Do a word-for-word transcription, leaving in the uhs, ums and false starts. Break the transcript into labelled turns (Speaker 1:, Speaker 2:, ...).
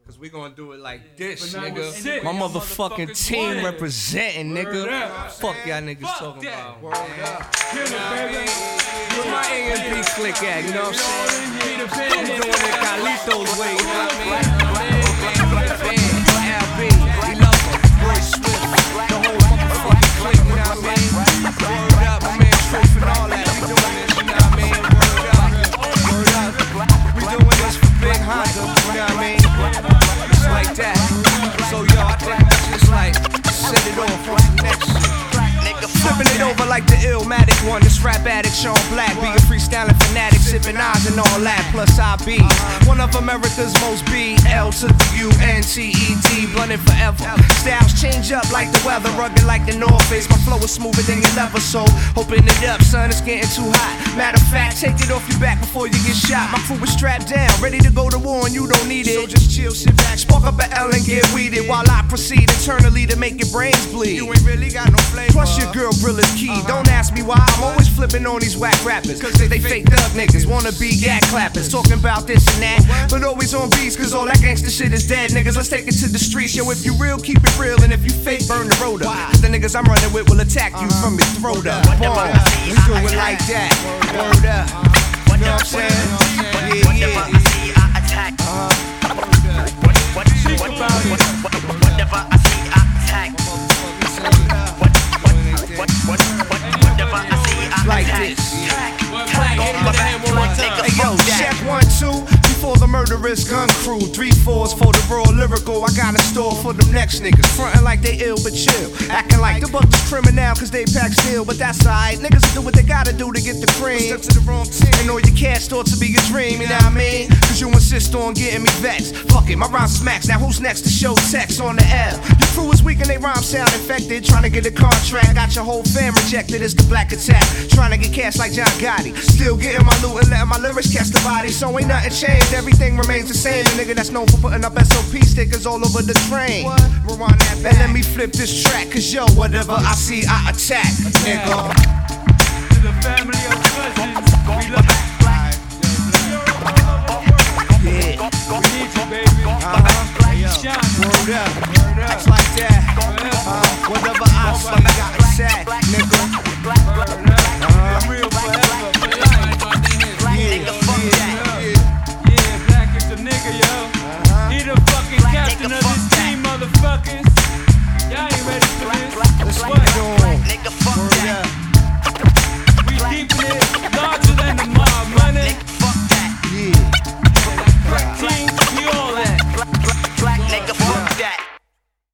Speaker 1: Cause we gonna do it like this,
Speaker 2: But now
Speaker 1: nigga.
Speaker 2: it's sick.
Speaker 1: My motherfucking team
Speaker 2: Word.
Speaker 1: representing,
Speaker 2: Word
Speaker 1: nigga.
Speaker 2: up.
Speaker 1: Fuck y'all niggas
Speaker 2: Fuck
Speaker 1: talking
Speaker 2: that.
Speaker 1: about.
Speaker 2: Word up. Kill it, baby.
Speaker 1: Where my A M P click at, you know what I'm saying? I'm doing it Carlito's way, you know what I mean? L B, we love him. Roy Swift, the whole motherfucking clique, you know what I mean? Word up, my man Straight and all that. We doing this, you know what I mean? Word up, word up. We doing this for Big Honda, you know what I mean? Just like that. So yo, I think I'm just like set it off on the next shit. Flipping it over like the Illmatic one. This rap addict Sean Black, be a freestyling fanatic, sipping eyes and all that. Plus I be one of America's most B L to the U N T E D, blunted forever. Styles change up like the weather, rugged like the North Face. My flow is smoother than your leather, so open it up, son. It's getting too hot. Matter of fact, take it off your back before you get shot. My crew is strapped down, ready to go to war, and you don't need it. So just chill, sit back, spark up an L and get weeded while I proceed internally to make your brains bleed. You ain't really got no flavor. Plus your girl grill is key. Uh-huh. Don't ask me why I'm always flipping on these whack rappers. Cause they, they fake thug niggas, wanna be yak clappers. Talking about this and that, but always on beats. Cause all that gangsta shit is dead, niggas. Let's take it to the streets. Yo, if you real, keep it real. And if you fake, burn the road up. Cause the niggas I'm running with will attack you uh-huh. from your throat up. Boom. We do it like that. Word up. You know what I'm saying? Yeah, yeah. Uh-huh.
Speaker 3: Whatever I see, I attack. Whatever I see, I
Speaker 1: like this. Hey yo, check one, two. Before the murderous gun crew, three fours for the raw lyrical. I got a store for them next niggas, frontin' like they ill but chill, acting like the buck is criminal cause they pack steel. But that's alright, niggas do what they gotta do to get the cream. Step to the wrong team, and all your cash thought to be a dream, you know what I mean? Cause you insist on getting me vexed. Fuck it, my rhyme smacks. Now who's next to show text on the L? Your crew is weak and they rhyme sound infected. Trying to get a contract, got your whole fam rejected. It's the black attack, trying to get cash like John Gotti. Still getting my loot and letting my lyrics catch the body. So ain't nothing changed, everything remains the same. A nigga that's known for putting up S O P stickers all over the train. What? Rewind that back. And let me flip this track, cause yo, whatever I see, I attack, nigga.
Speaker 2: To the family of cousins, we love you.
Speaker 1: Yeah.
Speaker 2: We need you, baby.
Speaker 1: Uh-huh.
Speaker 2: Shine.
Speaker 1: Word up. Word up. Acts like that. Uh, whatever I see, I attack, nigga.
Speaker 2: Uh-huh. I'm real forever, for life.
Speaker 1: Yeah, yeah, yeah.
Speaker 2: Yeah, Black is the nigga, yo. He the fucking captain of this team, motherfuckers.